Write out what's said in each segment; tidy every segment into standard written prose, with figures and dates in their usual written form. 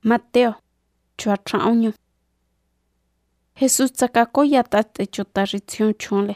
Mateo chua tra'oño. Jesús tsakakoya tate chuta xi tsion chjonle.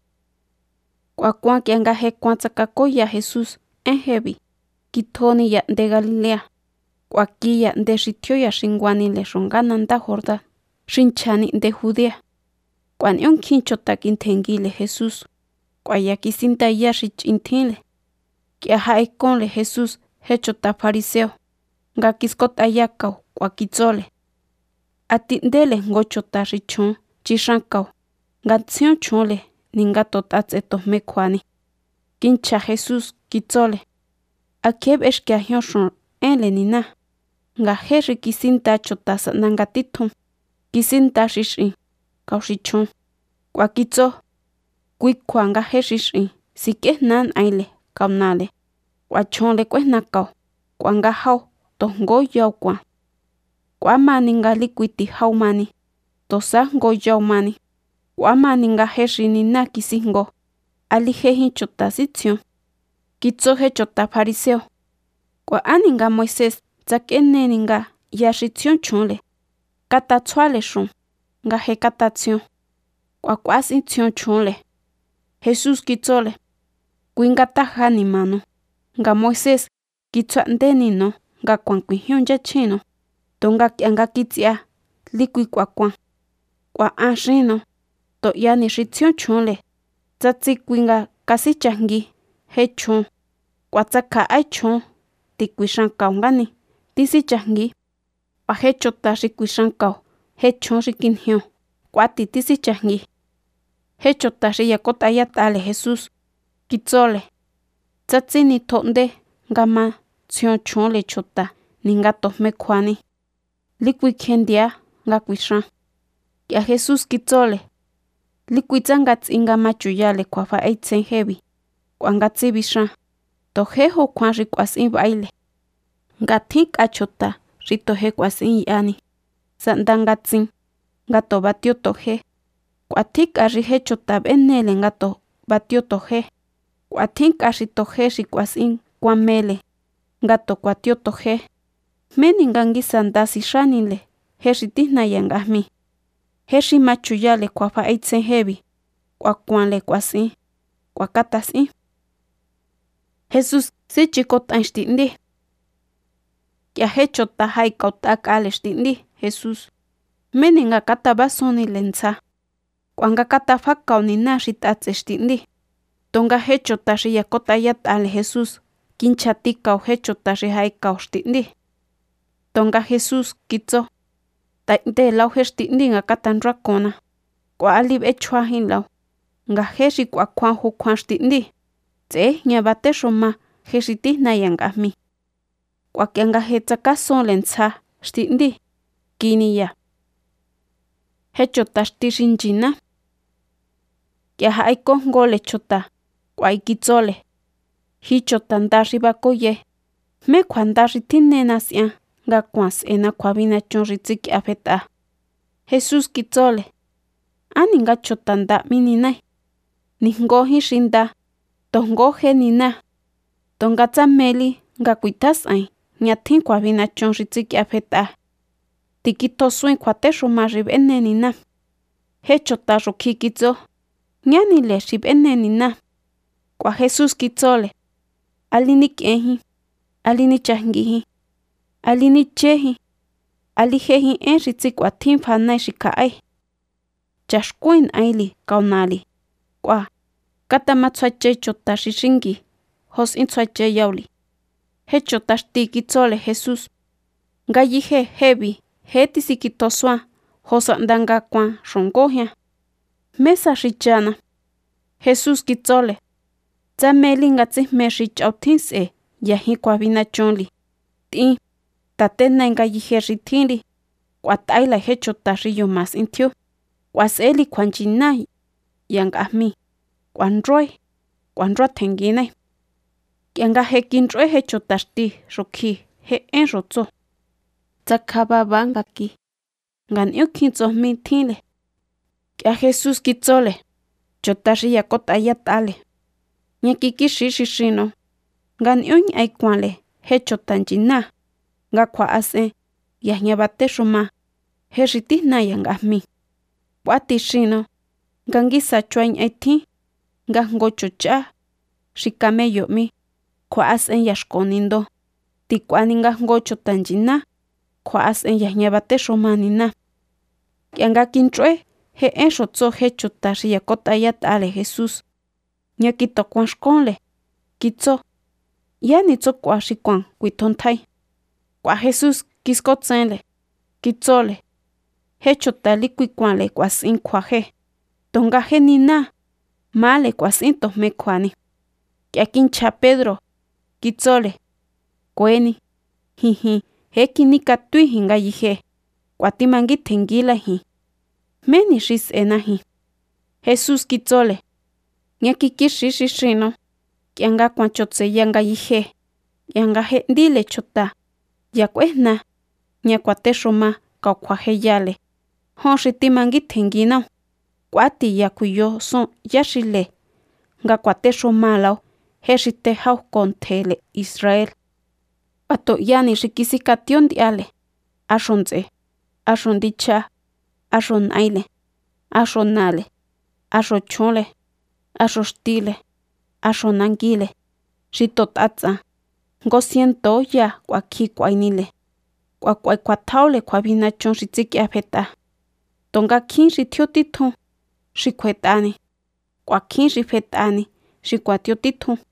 Kuakuan kia nga je kuan tsakakoya Jesús jebi kitjoni ya'nde Galilea. Kuaki ya'nde xi tjioya xinguanile xunga nanda Jordán, xinchani nde Judea. Kuan'ñonkjin chuta kintjengile Jesús. Kuaya kisindaya xi ch'intjinle. K'ia ja'ekonle Jesús je chuta fariseo. Nga kiskot'aya kao kuakitsole. Ati'ndele jngo chuta xi chjon chixan kao. Nga tsjion chjonle ninga tot'atse tojme kjuani. Kincha Jesús kitsole. ¿A kje b'exkia jño xun enle nina? Nga je xi kisinda chuta sa'nda nga titjun. Kisinda xi x'in kao xi chjon. Kuakitso. Kui kjua nga je xi x'in sik'ejna n'aile kaunale. Kuachjonle kuejna kao. Kuanga jau tojngo yau kuan. Kuamani nga likui tijau mani. Tosa jngo yau mani. Kuamani nga je xi nina kisijngo. Alijejin chuta sitsion. Kitso je chuta fariseo. Kua'ani nga Moisés tsak'eneni nga ya xi tsion chjonle. Katatsjuale xun nga je katatsion. Kuasin tsion chjonle. Jesús kitsole. Kui nga taja nimano. Nga Moisés kitsjua'ndeni no nga kuan kuijño yachjino. Tonga k'ia nga kits'ia likui kuakuan. Kua'an xino. To'yani xi tsion chjonle. Tsatsi kui nga kasichajngi je chjon. Kuatsakja'ai chjon ti kuixankao ngani. Tisichajngi. Pa je chuta xi kuixankao je chjon xi kinjio. Kuati tisichajngi. Je chuta xi yakot'ayat'ale Jesús. Kitsole. Tsatsi nitjo'nde nga ma tsion chjonle chuta ninga tojme kjuani. Likui kjendia nga kuixan. K'ia Jesús kitsole. Likui tsangatsi nga machuyale kjuafa'etsen jebi. Kuangatsi bixan. Tojejo kjuan xi k'uasin ba'ile. Nga tjin k'a chuta xi toje k'uasin yani. Sa'nda ngatsin. Nga to batio toje. K'uatjin k'a xi je chuta b'enele nga to batio toje. K'uatjin k'a xi toje xi k'uasin kuamele. Nga to kuatio toje. Jmeni nga ngisa nda sixanile. Je xi tijnaya ngajmi. Je xi machuyale kjuafa'etsen jebi. Kuakuanle k'uasin. Kuakatas'in. Jesús sichikot'ain xti'ndi. K'ia je chuta jaikaut'ak'ale xti'ndi Jesús. Jmeni nga katabasúnile ntsja. Kuanga katafakao nina xi t'atse xti'ndi. Tonga je chuta xi yakot'ayat'ale Jesús kinchatikao je chuta xi jaikao xti'ndi. Tonga Jesús kitso. Ta'nde lau je xti'ndi nga katanruakona. Kua'ali b'echjuajin lau. Nga je xi kuakjuan jokjuan xti'ndi. Tse'e jña batexuma je xi tijnaya ngajmi. Kuakia nga je tsakasonle ntsja xti'ndi. Kiniya. Je chuta xti xi nchina. K'ia ja'aiko jngole chuta. Kua'y kitsole. Ji chuta nda xi bakoye. Jmé kjuanda xi tjinena s'ían nga kuan s'ena kjuabinachon xi tsik'ia fet'a. Jesús kitsole. Ani nga chuta nda m'í ninai. Nijngojín xi nda. Tojngo je nina. Tonga tsameli nga kuitjas'ain jña tjín kjuabinachon xi tsik'ia fet'a. Tikitjosuin kjuatexuma xi b'ene nina. Je chuta xukji kitso. Jñánile xi b'ene nina. K'ua Jesús kitsole. Ali nik'ejin. Ali nichajnguijin. Ali nichejin. Ali jejin en xi tsik'uatjín fanai xi kja'ai. Chaxkuin n'aili kaunali. K'ua katamatsjuache chuta xi xingi. Jos'in tsjuache yauli. Je chuta xti kitsole Jesús. Ngayije jebi je tisikitjosuan josa'nda nga kuan xongojian. Mesa xi chana. Jesús kitsole. Tsameli nga tsijme xi ch'autjin s'e yajin kjuabinachonli. T'in. Tatenai ngayije xi tjinri. K'uat'aila je chuta xi yoma s'intjio. K'uas'eli kjuanchina ya ngajmi. K'uanroi. K'uanrua tjenguinai. K'ia nga je kinch'ue je chuta xti xukji je en xutso. Tsakjababa ngaki. Nga n'ñukjin tsojmi tjinle. K'ia Jesús kitsole. Chuta xi yakot'ayat'ale. Ña kikixi xi xino. Nga n'ñu ñ'ai kuanle je chuta nchina. Nga kjua'as'en yajña bate xuma je xi tijna ya ngajmi k'ua tixino nga ngisa chuañ tjín nga jngo chuchá xi camello mi kjua'as'en yaxko nindo tik'uani nga jngo chuta nyina kjua'as'en yajña bate xumanina k'ia nga kinch'ue je én xutso je chuta xi yakot'ayat'are Jesús ña kitokuan xkonle kitso ¿yá nitsuk'ua xi kuan kuitjontjai? K'ua Jesús kiskotsenle kitsole je chuta likui kuanle k'uas'in kjua je tonga je niná mále k'uas'in tojme kjuani k'ia kinchja Pedro kitsole kueni jijin je kinikatuijin ngayije k'uatimangitjenngilajin jméni xi s'enajin. Jesús kitsole ña kikixi xi xino k'ia nga kuan chotseya ngayije k'ia nga je ndíle chuta ya k'uejna ña kuatexuma kakjuajeyale jon xi timangitjenguinao k'uati ya kjuiyo son yá xile nga kuatexumalao je xi tejáo ko ntjele Israel. K'uato'yani xi kisikatio nd'iale axu nts'e axu ndichá axu na'yle axu nale axu chjunle axu xtile axu nanguile xi tot'ats'a 100 ya k'uakji k'uainile k'uak'uay kjuatjaule kjuabinachon xi tsik'ia fet'a tonga kjin xi tjio titjun xi kjuet'ani k'uakjin xi fet'ani xi kuatio titjun.